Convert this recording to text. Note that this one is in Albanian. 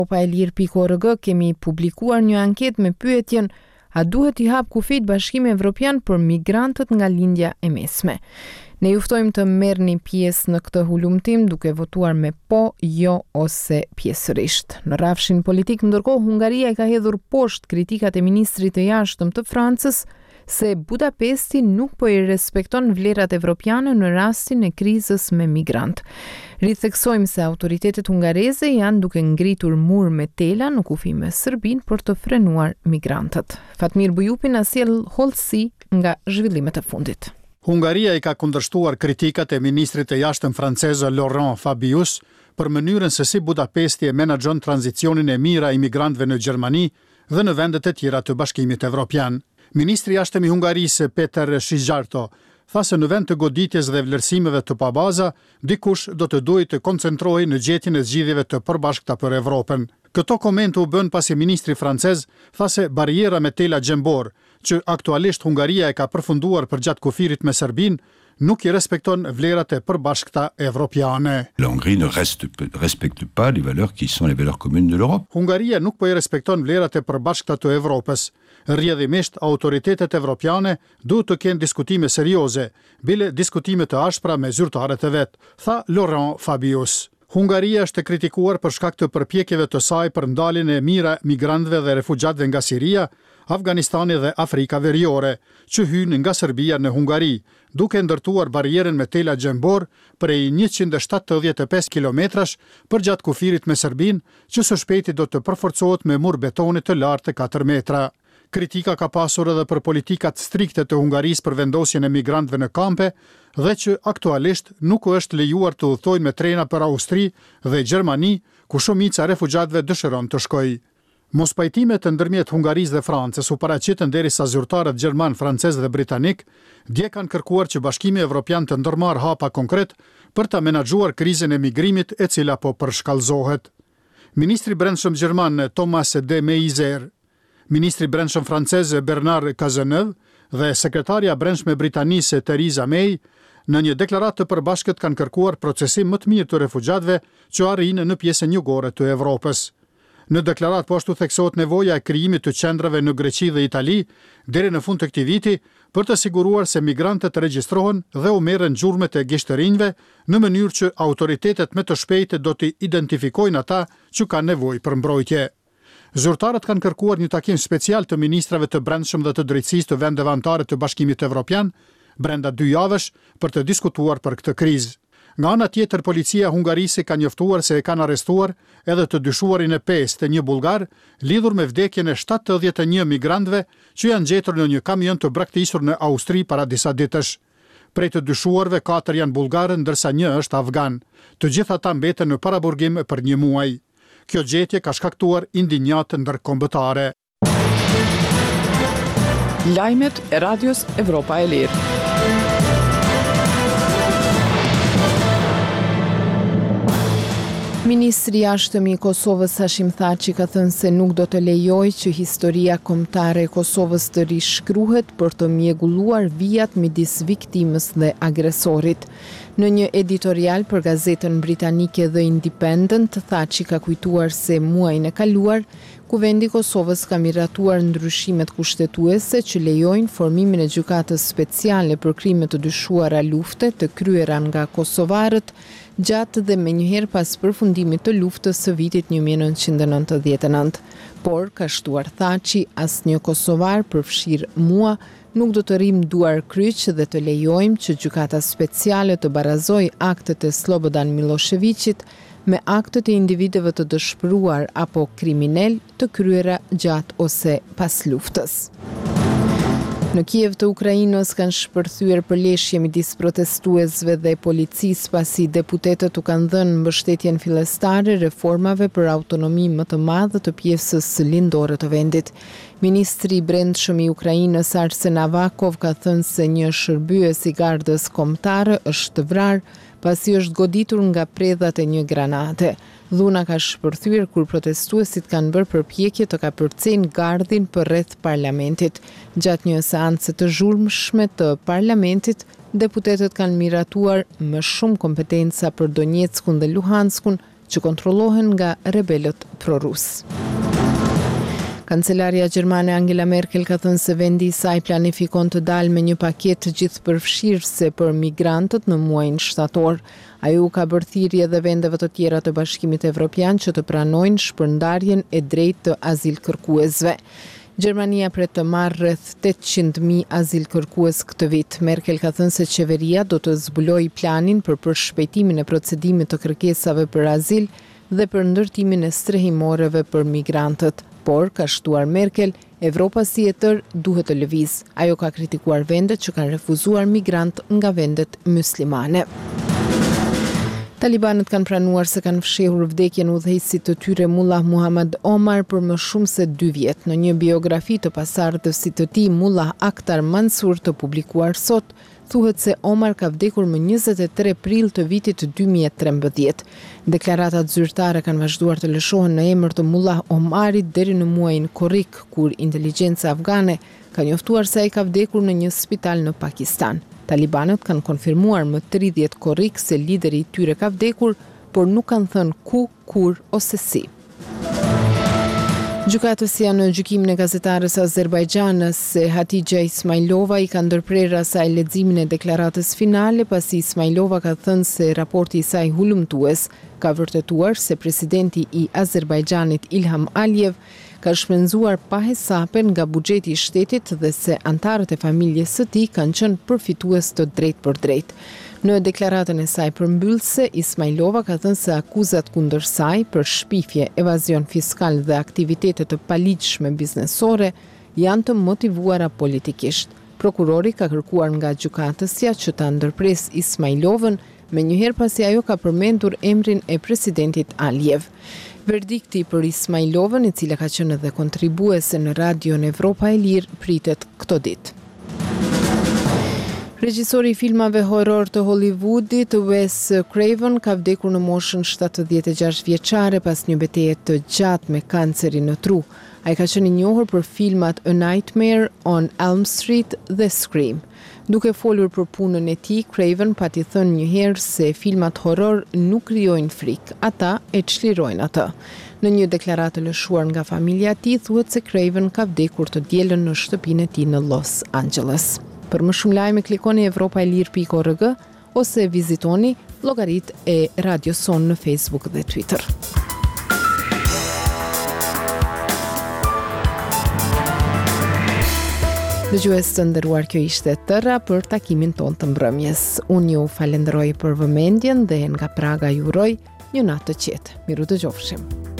Europaelir.org kemi publikuar një anketë me pyetjen: a duhet i hap kufit Bashkimi Evropian për migrantët nga lindja e mesme? Ne juftojmë të merrni pjesë në këtë hulumtim duke votuar me po, jo ose pjesërisht. Në rrafshin politik, ndërkohë, Hungaria ka hedhur poshtë kritikat e ministrit të jashtëm të Francës se Budapesti nuk po i respekton vlerat evropiane në rastin e krizës me migrant. Ritheksojmë se autoritetet hungareze janë duke ngritur mur me tela në kufi me Serbinë për të frenuar migrantët. Fatmir Bujupi na sjell hollësi nga zhvillimet e fundit. Hungaria i ka kundërshtuar kritikat e ministrit të jashtëm francez Laurent Fabius për mënyrën se si Budapesti e menaxhon tranzicionin e mirë a imigrantëve në Gjermani dhe në vendet e tjera të Bashkimit Evropian. Ministri i jashtëm i Hungarisë Peter Szijjártó tha se në vend të goditjes dhe vlerësimeve të pabaza, dikush do të duhet të koncentrohej në gjetjen e zgjidhjeve të përbashkëta për Evropën. Këto komente u bën pasi ministri francez tha se bariera me tela gjembor, që aktualisht Hungaria e ka përfunduar përgjatë kufirit me Serbinë, nuk i respekton vlerat e përbashkëta evropiane. La Hongrie ne respecte pas les valeurs qui sont les valeurs communes de l'Europe. Hungaria nuk po i respekton vlerat e përbashkëta të Evropës. Rrjedhimisht autoritetet evropiane duhet të kenë diskutime serioze, bile diskutime të ashpra me zyrtarët e vet, tha Laurent Fabius. Hungaria është e kritikuar për shkak të përpjekjeve të saj për ndaljen e mira migrantëve dhe refugjatëve nga Siria, Afganistani dhe Afrika Veriore, që hynë nga Serbia në Hungari, duke ndërtuar barierën me tela gjembor prej 175 kilometrash përgjatë kufirit me Serbinë, që së shpejti do të përforcohet me mur betoni të lartë 4 metra. Kritika ka pasur edhe për politikat strikte të Hungarisë për vendosjen e migrantëve në kampe dhe që aktualisht nuk është lejuar të udhtojnë me trena për Austri dhe Gjermani, ku shumica refugjatëve dëshiron të shkojë. Mospajtimet ndërmjet Hungarisë dhe Francës u paraqitën derisa zyrtarët gjerman, francez dhe britanik dje kanë kërkuar që Bashkimi Evropian të ndërmarrë hapa konkret për ta menaxhuar krizën e migrimit e cila po përshkallëzohet. Ministri i Brendshëm gjerman Thomas de Maizière, ministri i Brendshëm francez Bernard Cazeneuve dhe sekretarja e Brendshme Britanisë Theresa May në një deklaratë të përbashkët kanë kërkuar procesim më të mirë të refugjatëve që arrin në pjesën jugore të Evropës. Në deklaratë po ashtu theksohet nevoja e krijimit të qendrave në Greqi dhe Itali deri në fund të këtij viti për të siguruar se migrantët regjistrohen dhe u merren gjurmët e gishtërinjve në mënyrë që autoritetet më të shpejtë do të identifikojnë ata që kanë nevojë për mbrojtje. Zyrtarët kanë kërkuar një takim special të ministrave të brendshëm dhe të drejtësisë të vendeve anëtare të Bashkimit Evropian brenda 2 javësh për të diskutuar për këtë krizë. Nga ana tjetër, policia hungarise ka njoftuar se e kanë arrestuar edhe të dyshuarin e 5 të një bullgar lidhur me vdekjen e 71 migrantëve që janë gjetur në një kamion të braktisur në Austri para disa ditësh. Prej të dyshuarve 4 janë bullgarë ndërsa 1 është afgan. Të gjitha ata mbeten në paraburgim për 1 muaj. Kjo gjetje ka shkaktuar indinjatë ndërkombëtare. Lajmet e Radios Evropa e Lirë. Ministri i jashtëm i Kosovës Hashim Thaçi ka thënë se nuk do të lejojë që historia kombëtare e Kosovës të rishkruhet për të mjegulluar vijat midis viktimës dhe agresorit. Në një editorial për gazetën britanike The Independent, Thaçi ka kujtuar se muajin e kaluar Kuvendi i Kosovës ka miratuar ndryshimet kushtetuese që lejojnë formimin e gjykatës speciale për krime të dyshuara lufte të kryera nga kosovarët gjatë dhe menjëherë pas përfundimit të luftës së vitit 1999. Por, ka shtuar Thaçi, asnjë kosovar përfshirë mua nuk do të rrim duar kryq dhe të lejojmë që gjykata speciale të barazojë aktet e Slobodan Miloševićit me aktet e individëve të dëshpëruar apo kriminal të kryera gjatë ose pas luftës. Në Kiev të Ukrainës kanë shpërthyer përleshje midis protestuesve dhe policisë pasi deputetët u kanë dhënë mbështetjen fillestare reformave për autonomi më të madhe të pjesës lindore të vendit. Ministri i Brendshëm i Ukrainës Arsen Avakov ka thënë se një shërbyes i gardës kombëtare është vrarë pasi është goditur nga predhat e një granate. Dhuna ka shpërthyer kur protestuesit kanë bërë përpjekje të kapërcejnë gardhin përreth parlamentit. Gjatë një seance të zhurmshme të parlamentit, deputetët kanë miratuar më shumë kompetenca për Donjeckun dhe Luhanskun që kontrollohen nga rebelët pro-rus. Kancelaria gjermane Angela Merkel ka thënë se vendi i saj planifikon të dalë me një paketë gjithëpërfshirëse për migrantët në muajin shtator. Ajo ka bërë thirrje edhe vendeve të tjera të Bashkimit Evropian që të pranojnë shpërndarjen e drejtë të azilkërkuesve. Gjermania pret të marrë rreth 800.000 azilkërkues këtë vit. Merkel ka thënë se qeveria do të zbulojë planin për përshpejtimin e procedimit të kërkesave për azil dhe për ndërtimin e strehimoreve për migrantët. Por, ka shtuar Merkel, Evropa si e tërë duhet të lëviz. Ajo ka kritikuar vendet që kanë refuzuar migrant nga vendet muslimane. Talibanët kanë pranuar se kanë fshehur vdekjen udhëheqësit të tyre Mullah Muhammad Omar për më shumë se 2 vjet. Në një biografi të pasardhësit të tij, Mullah Akhtar Mansur, të publikuar sot, thuhet se Omar ka vdekur më 23 prill të vitit 2013. Deklaratat zyrtare kanë vazhduar të lëshohen në emër të Mullah Omarit deri në muajin korrik, kur inteligjenca afgane ka njoftuar se ai ka vdekur në një spital në Pakistan. Talibanët kanë konfirmuar më 30 korrik se lideri i tyre ka vdekur, por nuk kanë thënë ku, kur ose si. Gjykatësia në gjykimin e gazetares Azerbajxhanës se Hatixha Ismailova i ka ndërprerë asaj leximin e deklaratës finale, pasi Ismailova ka thënë se raporti i saj hulumtues ka vërtetuar se presidenti i Azerbajxhanit Ilham Aliyev ka shpenzuar pa hesape nga buxheti i shtetit dhe se antarët e familjes së tij kanë qenë përfitues të drejtë për drejtë. Në deklaratën e saj përmbyllëse, Ismailova ka thënë se akuzat kundër saj për shpifje, evazion fiskal dhe aktivitete të paligjshme biznesore janë të motivuara politikisht. Prokurori ka kërkuar nga gjykatësja që ta ndërpres Ismailovën, menjëherë pasi ajo ka përmendur emrin e presidentit Aliyev. Verdikti për Ismailovën, e cila ka qenë edhe kontribuese në Radion Evropa e Lirë, pritet këto ditë. Regjisori i filmave horror të Hollywoodit, Wes Craven, ka vdekur në moshën 76 vjeçare pas një betejë të gjatë me kancerin në tru. Ai ka qenë i njohur për filmat A Nightmare on Elm Street dhe Scream. Duke folur për punën e tij, Craven pati thënë njëherë se filmat horror nuk krijojnë frikë, ata e çlirojnë atë. Në një deklaratë të lëshuar nga familja e tij, thuhet se Craven ka vdekur të dielën në shtëpinë e tij në Los Angeles. Për më shumë lajme klikoni evropaelir.org ose vizitoni llogaritë e Radio Son në Facebook dhe Twitter. Dëgjues të nderuar, kjo ishte tëra për takimin ton të mbrëmjes. Unë ju falenderoj për vëmendjen dhe nga Praga ju uroj një natë të qetë. Miru dëgjofshim.